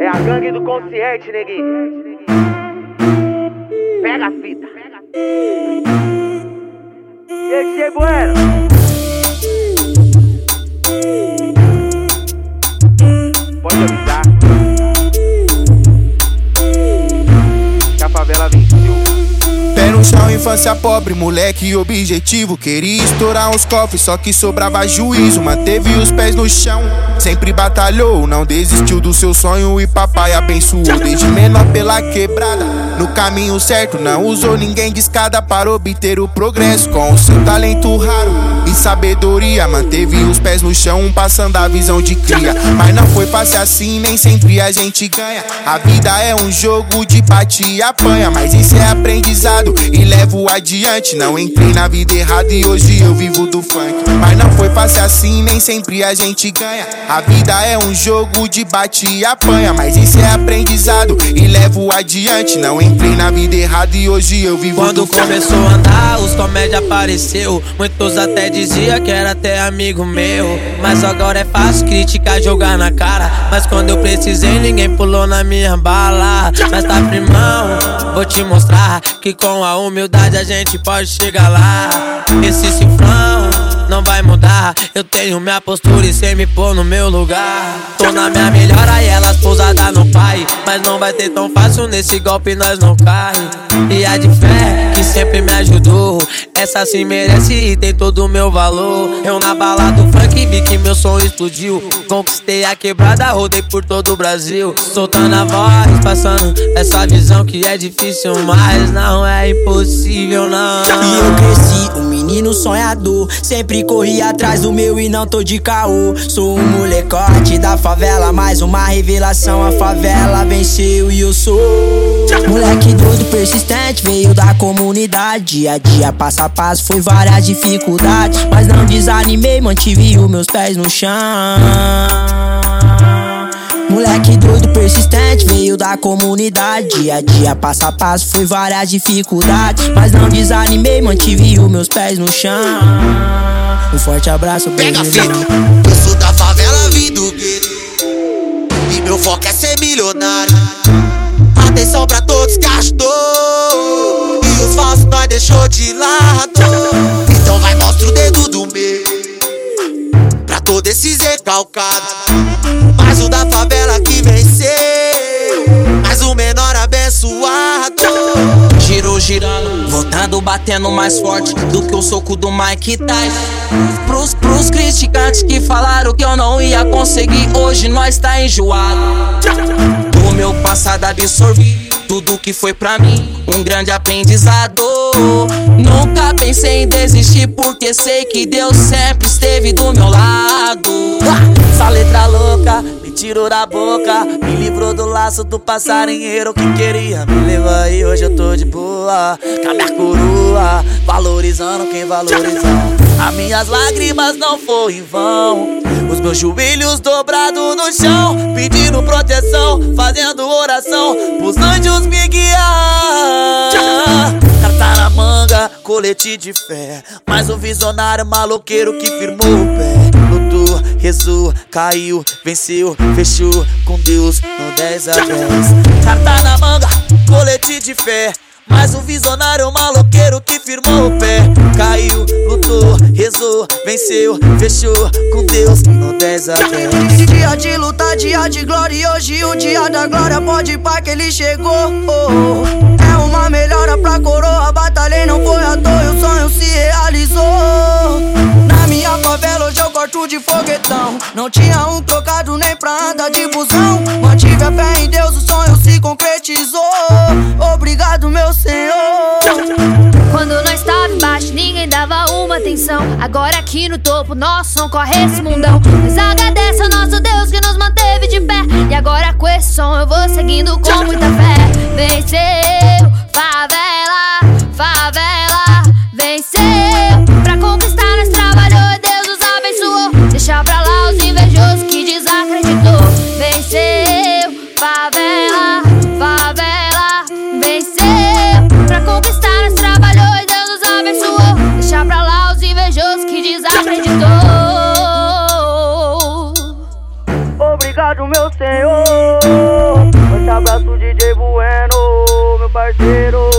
É a gangue do consciente, neguinho. Pega a fita. Esse bueno. Pode avisar que a favela venceu. Pé no chão, infância pobre, moleque objetivo. Queria estourar uns cofres, só que sobrava juízo. Manteve os pés no chão, sempre batalhou. Não desistiu do seu sonho e papai abençoou. Desde menor pela quebrada, no caminho certo. Não usou ninguém de escada para obter o progresso. Com o seu talento raro e sabedoria, manteve os pés no chão, passando a visão de cria. Mas não foi fácil assim, nem sempre a gente ganha. A vida é um jogo de bate e apanha, mas isso é aprendizado e levo adiante. Não entrei na vida errada e hoje eu vivo do funk. Mas não foi fácil assim, nem sempre a gente ganha. A vida é um jogo de bate e apanha, mas isso é aprendizado e levo adiante. Não entrei na vida errada e hoje eu vivo quando do funk. Quando começou a andar, os comédia apareceu. Muitos até dizia que era até amigo meu. Mas agora é fácil criticar, jogar na cara. Mas quando eu precisei, ninguém pulou na minha bala. Mas tá primão, vou te mostrar que com a humildade a gente pode chegar lá. Esse cifrão não vai mudar. Eu tenho minha postura e cê me pôr no meu lugar. Tô na minha melhora e elas pousadas no pai. Mas não vai ter tão fácil, nesse golpe nós não cai. E a de fé que sempre me ajudou, essa sim merece e tem todo o meu valor. Eu na bala do funk vi que meu som explodiu. Conquistei a quebrada, rodei por todo o Brasil. Soltando a voz, passando essa visão que é difícil, mas não é impossível não. E eu cresci, um menino sonhador, sempre corri atrás do meu e não tô de caô. Sou um molecote da favela, mais uma revelação. A favela venceu e eu sou moleque doido, persistente, veio da comunidade. Dia a dia, passo a passo, foi várias dificuldades, mas não desanimei, mantive os meus pés no chão. Moleque doido, persistente, veio da comunidade. Dia a dia, passo a passo, foi várias dificuldades, mas não desanimei, mantive os meus pés no chão. Um forte abraço, pega a fita. Eu sou da favela, vim do gueto, e meu foco é ser milionário. Atenção pra todos que ajudou, e os falsos nós deixou de lado. Então vai, mostra o dedo do meio pra todo esses recalcados. Mais um da favela que venceu, mais um menor abençoado. Girou, girando, voltando, batendo mais forte do que o soco do Mike Tyson. Pros criticantes que falaram que eu não ia conseguir, hoje nós tá enjoado. Do meu passado absorvi tudo que foi pra mim, um grande aprendizado. Nunca pensei em desistir, porque sei que Deus sempre esteve do meu lado. Essa letra louca me tirou da boca, me livrou do laço do passarinheiro que queria me levar. E hoje eu tô de boa, com a minha coroa, valorizando quem valorizou. As minhas lágrimas não foram em vão, os meus joelhos dobrados no chão, pedindo proteção, fazendo oração pros anjos me guiar. Carta na manga, colete de fé, mais um visionário maloqueiro que firmou o pé. Lutou, rezou, caiu, venceu, fechou com Deus no 10 a 10. Carta na manga, colete de fé, mais um visionário maloqueiro que firmou o pé. Caiu, lutou, rezou, venceu, fechou com Deus no 10 a 10. Dia de luta, dia de glória, e hoje o dia da glória. Pode ir pra que ele chegou. É uma melhora pra coroa, batalhei, não foi à toa, o sonho se realizou. Na minha favela hoje eu corto de foguetão, não tinha um trocado nem pra andar de busão. Mantive a fé em Deus, o sonho se concretizou. Obrigado, meu Senhor. Quando nós tava embaixo, ninguém dava uma atenção. Agora aqui no topo, nosso som corre esse mundão. Nós agradece ao nosso Deus que nos manteve de pé. E agora com esse som eu vou seguindo com muita fé. Venceu, favela, favela, venceu. Pra conquistar nós trabalhou e Deus nos abençoou. Deixa pra lá os invejosos que desacreditou. Venceu, favela, favela, venceu. Pra conquistar nós trabalhou e Deus nos abençoou. Deixa pra lá os invejosos que desacreditou. Obrigado, meu Senhor. abraço DJ Bueno, meu parceiro.